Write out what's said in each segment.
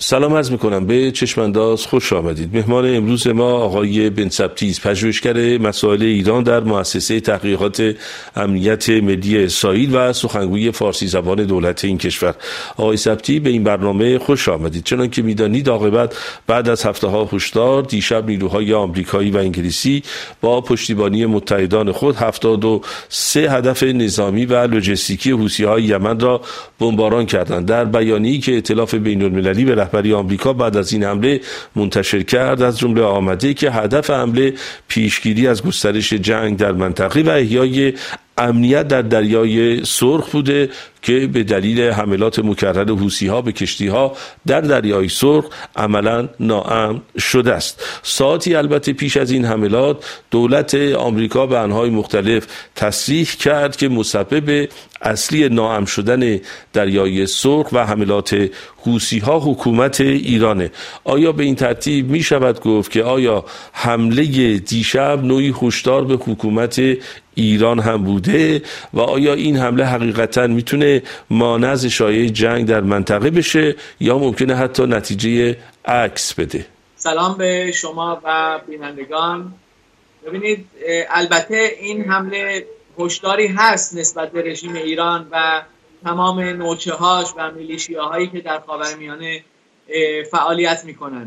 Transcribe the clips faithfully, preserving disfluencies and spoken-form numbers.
سلام عرض میکنم به چشمانداز، خوش آمدید. مهمان امروز ما آقای بن سبتی، پژوهشگر مسائل ایران در مؤسسه تحقیقات امنیت ملی اسرائیل و سخنگوی فارسی زبان دولت این کشور. آقای سبتی، به این برنامه خوش آمدید. چنان که میدانید عاقبت بعد از هفته‌ها هشدار، دیشب نیروهای آمریکایی و انگلیسی با پشتیبانی متحدان خود هفتاد و سه هدف نظامی و لوجستیکی حوثی‌های یمن را بمباران کردند. در بیانیه‌ای که ائتلاف بین‌المللی به رهبری آمریکا بعد از این حمله منتشر کرد، از جمله آمده که هدف حمله پیشگیری از گسترش جنگ در منطقه و احیای امنیت در دریای سرخ بوده که به دلیل حملات مکرر حوثی‌ها به کشتی‌ها در دریای سرخ عملاً ناامن شده است. ساعتی البته پیش از این حملات دولت آمریکا به انواع مختلف تصریح کرد که مسبب اصلی ناامن شدن دریای سرخ و حملات حوثی‌ها حکومت ایرانه. آیا به این ترتیب می شود گفت که آیا حمله دیشب نوعی هشدار به حکومت ایران هم بوده و آیا این حمله حقیقتاً میتونه مانع از اشاعه جنگ در منطقه بشه یا ممکنه حتی نتیجه عکس بده؟ سلام به شما و بینندگان. ببینید، البته این حمله هشداری هست نسبت به رژیم ایران و تمام نوچه‌هاش و میلیشیاهایی که در خاورمیانه فعالیت میکنن،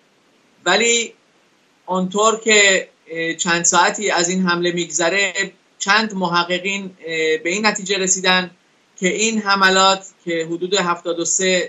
ولی اونطور که چند ساعتی از این حمله میگذره چند محققین به این نتیجه رسیدن که این حملات که حدود هفتاد و سه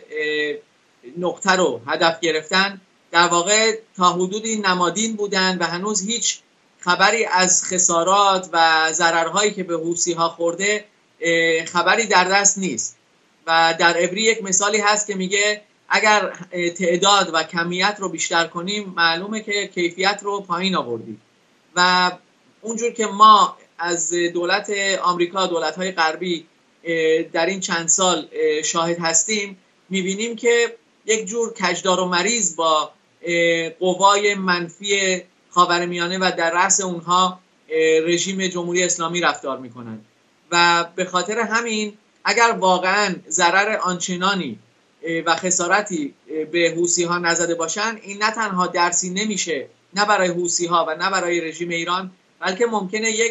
نقطه رو هدف گرفتن در واقع تا حدودی نمادین بودن و هنوز هیچ خبری از خسارات و ضررهایی که به حوثی‌ها خورده خبری در دست نیست. و در عبری یک مثالی هست که میگه اگر تعداد و کمیت رو بیشتر کنیم معلومه که کیفیت رو پایین آوردیم. و اونجور که ما از دولت آمریکا، دولت‌های غربی در این چند سال شاهد هستیم، می‌بینیم که یک جور کجدار و مریض با قوای منفی خاورمیانه و در رأس اونها رژیم جمهوری اسلامی رفتار می‌کنند. و به خاطر همین اگر واقعاً ضرر آنچنانی و خسارتی به حوثی‌ها نزده باشن، این نه تنها درسی نمیشه نه برای حوثی‌ها و نه برای رژیم ایران، بلکه ممکنه یک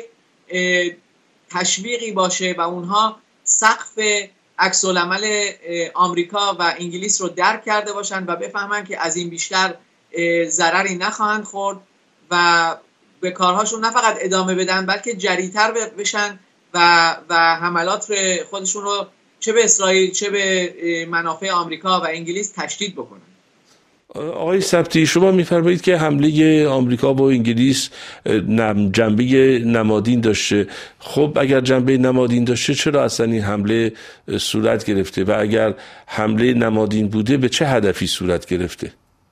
تشویقی باشه و اونها سقف عکس‌العمل آمریکا و انگلیس رو درک کرده باشن و بفهمن که از این بیشتر ضرری نخواهند خورد و به کارهاشون نه فقط ادامه بدن بلکه جری‌تر بشن و و حملات خودشون رو چه به اسرائیل چه به منافع آمریکا و انگلیس تشدید بکنن. آقای سبتی، شما می‌فرمایید که حمله آمریکا با انگلیس جنبه نمادین داشته. خب اگر جنبه نمادین داشته چرا اصلا این حمله صورت گرفته و اگر حمله نمادین بوده به چه هدفی صورت گرفته؟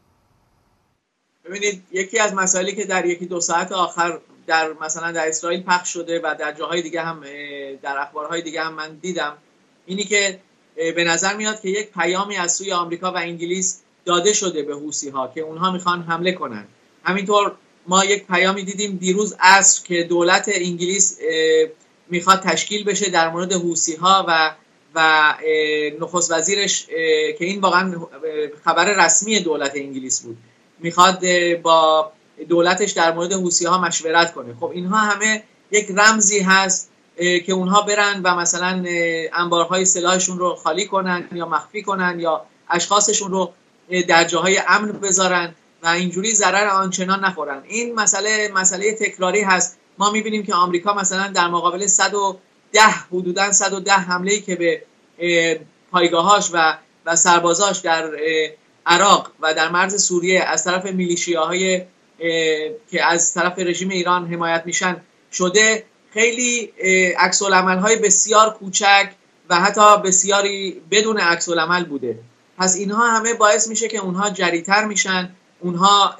ببینید، یکی از مسائلی که در یکی دو ساعت آخر در مثلا در اسرائیل پخش شده و در جاهای دیگه هم در اخبارهای دیگه هم من دیدم، اینی که به نظر میاد که یک پیامی از سوی آمریکا و انگلیس داده شده به حوثی‌ها که اونها میخوان حمله کنن. همینطور ما یک پیامی دیدیم دیروز عصر که دولت انگلیس میخواد تشکیل بشه در مورد حوثی‌ها و و نخست وزیرش که این واقعا خبر رسمی دولت انگلیس بود، میخواد با دولتش در مورد حوثی‌ها مشورت کنه. خب اینها همه یک رمزی هست که اونها برن و مثلا انبارهای سلاحشون رو خالی کنن یا مخفی کنن یا اشخاصشون رو در جاهای امن بذارن و اینجوری ضرر آنچنان نخورن. این مسئله مسئله تکراری هست. ما میبینیم که آمریکا مثلا در مقابل صد و ده حدوداً صد و ده حمله‌ای که به پایگاهاش و و سربازاش در عراق و در مرز سوریه از طرف میلیشیاهای که از طرف رژیم ایران حمایت میشن شده، خیلی عکس‌العمل‌های بسیار کوچک و حتی بسیاری بدون عکس‌العمل بوده. پس اینها همه باعث میشه که اونها جری‌تر میشن، اونها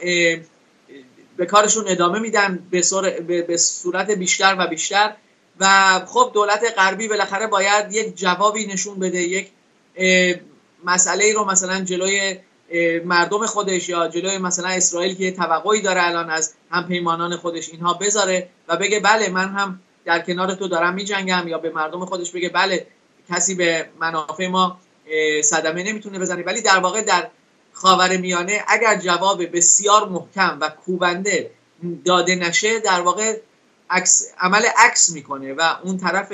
به کارشون ادامه میدن به صورت بیشتر و بیشتر و خب دولت غربی بالاخره باید یک جوابی نشون بده، یک مسئله رو مثلا جلوی مردم خودش یا جلوی مثلا اسرائیل که توقعی داره الان از همپیمانان خودش اینها بذاره و بگه بله من هم در کنار تو دارم میجنگم، یا به مردم خودش بگه بله کسی به منافع ما صدمه نمیتونه بزنه. ولی در واقع در خاورمیانه اگر جواب بسیار محکم و کوبنده داده نشه در واقع عکس عمل عکس میکنه و اون طرف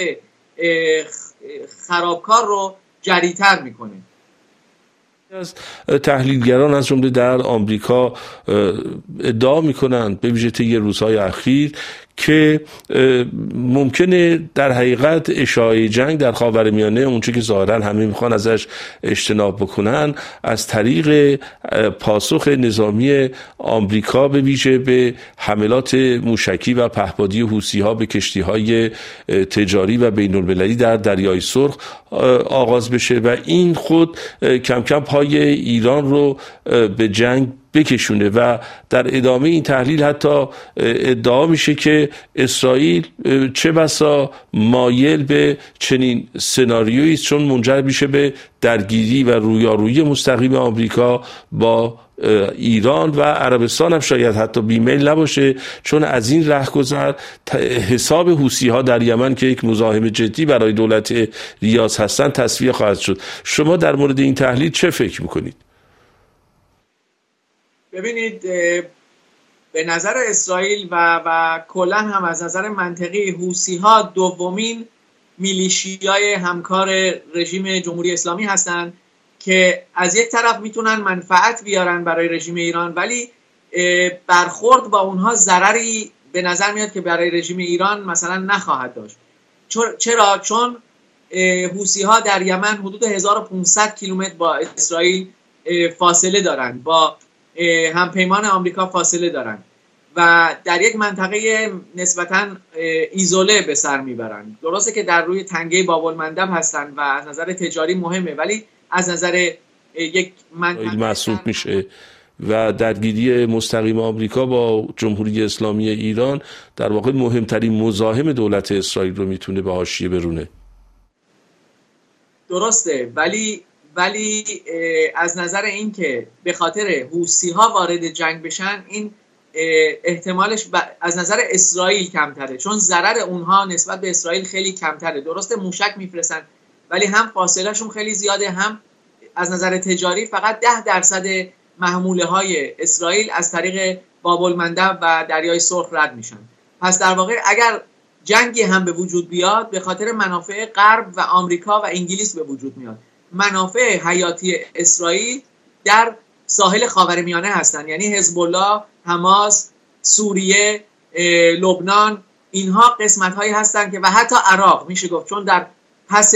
خرابکار رو جریتر میکنه. از تحلیلگران از جمله در آمریکا ادعا میکنند به ویژه طی روزهای اخیر که ممکنه در حقیقت اشاعه جنگ در خاورمیانه، اونچه که ظاهرا همه میخوان ازش اجتناب بکنن، از طریق پاسخ نظامی آمریکا به ویژه به حملات موشکی و پهپادی حوثی‌ها به کشتی‌های تجاری و بین‌المللی در دریای سرخ آغاز بشه و این خود کم کم پای ایران رو به جنگ بکشونه. و در ادامه این تحلیل حتی ادعا میشه که اسرائیل چه بسا مایل به چنین سناریویی است، چون منجر میشه به درگیری و رویارویی مستقیم آمریکا با ایران و عربستان هم شاید حتی بیمیل نباشه، چون از این رهگذر حساب حوثی‌ها در یمن که یک مزاحم جدی برای دولت ریاض هستند تصفیه خواهد شد. شما در مورد این تحلیل چه فکر میکنید؟ ببینید، به نظر اسرائیل و و کلا هم از نظر منطقی حوثی‌ها دومین میلیشیای همکار رژیم جمهوری اسلامی هستند که از یک طرف میتونن منفعت بیارن برای رژیم ایران، ولی برخورد با اونها ضرری به نظر میاد که برای رژیم ایران مثلا نخواهد داشت. چرا؟ چون حوثی‌ها در یمن حدود هزار و پانصد کیلومتر با اسرائیل فاصله دارن، با همپیمان آمریکا فاصله دارن و در یک منطقه نسبتاً ایزوله به سر میبرن. درسته که در روی تنگه باب‌المندب هستن و از نظر تجاری مهمه، ولی از نظر یک منطقه محسوب میشه و درگیری مستقیم آمریکا با جمهوری اسلامی ایران در واقع مهمترین مزاحم دولت اسرائیل رو میتونه به حاشیه برونه. درسته، ولی ولی از نظر این که به خاطر حوثی‌ها وارد جنگ بشن، این احتمالش از نظر اسرائیل کمتره، چون ضرر اونها نسبت به اسرائیل خیلی کمتره. درسته موشک میفرستن، ولی هم فاصله شون خیلی زیاده، هم از نظر تجاری فقط ده درصد محموله های اسرائیل از طریق باب‌المندب و دریای سرخ رد میشن. پس در واقع اگر جنگی هم به وجود بیاد، به خاطر منافع غرب و آمریکا و انگلیس به وجود میاد. منافع حیاتی اسرائیل در ساحل خاورمیانه هستن، یعنی حزب الله، حماس، سوریه، لبنان، اینها قسمت هایی هستن که و حتی عراق میشه گفت، چون در پس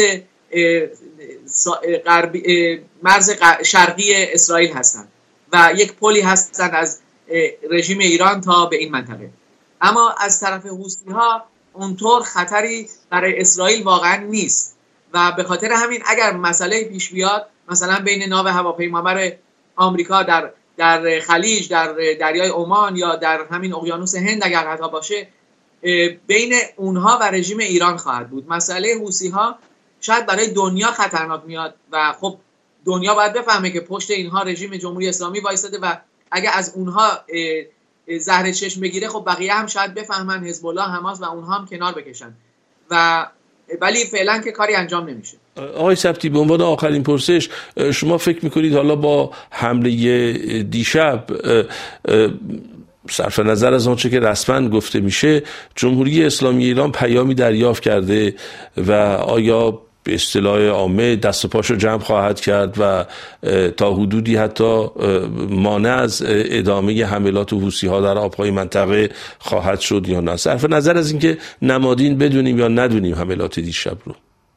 غربی مرز شرقی اسرائیل هستن و یک پلی هستن از رژیم ایران تا به این منطقه. اما از طرف حوثی‌ها اونطور خطری برای اسرائیل واقعا نیست و به خاطر همین اگر مسئله پیش بیاد، مثلا بین ناو هواپیمابر آمریکا در در خلیج، در دریای عمان یا در همین اقیانوس هند اگر حتی باشه، بین اونها و رژیم ایران خواهد بود. مسئله حوثی‌ها شاید برای دنیا خطرناک میاد و خب دنیا باید بفهمه که پشت اینها رژیم جمهوری اسلامی وایساده و اگر از اونها زهر چشم بگیره، خب بقیه هم شاید بفهمن، حزب الله، حماس و اونها هم کنار بکشن و ولی فعلا که کاری انجام نمیشه. آقای سبتی، به عنوان آخرین پرسش، شما فکر میکنید حالا با حمله دیشب، صرف نظر از آنچه که رسما گفته میشه، جمهوری اسلامی ایران پیامی دریافت کرده و آیا به اصطلاح عامه دست و پاشو جمع خواهد کرد و تا حدودی حتی مانع از ادامه حملات حوثی‌ها در آبهای منطقه خواهد شد یا نه؟ صرف نظر از اینکه نمادین بدونیم یا ندونیم حملات دیشب رو.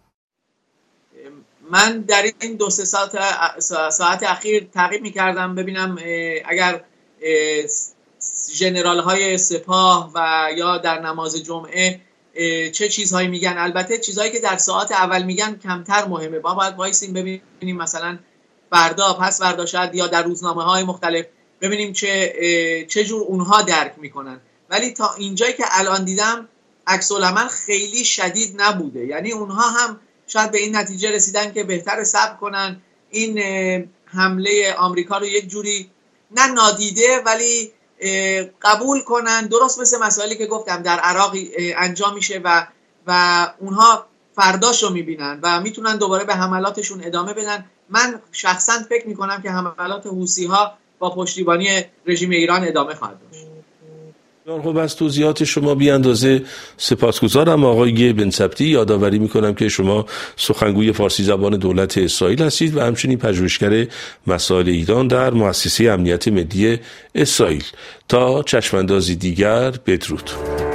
من در این دو سه ساعت ساعت اخیر تعقیب می‌کردم ببینم اگر ژنرال های سپاه و یا در نماز جمعه چه چیزهایی میگن. البته چیزهایی که در ساعت اول میگن کمتر مهمه، ما باید وایسیم ببینیم مثلا فردا، پس فردا شاید، یا در روزنامه های مختلف ببینیم چه چه جور اونها درک میکنن. ولی تا اینجایی که الان دیدم عکس العمل خیلی شدید نبوده، یعنی اونها هم شاید به این نتیجه رسیدن که بهتر صبر کنن، این حمله آمریکا رو یک جوری نه نادیده ولی قبول کنن، درست مثل مسائلی که گفتم در عراق انجام میشه و و اونها فرداشو میبینن و میتونن دوباره به حملاتشون ادامه بدن من شخصا فکر میکنم که حملات حوثی‌ها با پشتیبانی رژیم ایران ادامه خواهد داشت. خب از توضیحات شما بی اندازه سپاسگزارم آقای بن سبتی. یادآوری میکنم که شما سخنگوی فارسی زبان دولت اسرائیل هستید و همچنین پژوهشگر مسائل ایران در مؤسسه امنیت ملی اسرائیل. تا چشماندازی دیگر، بدرود.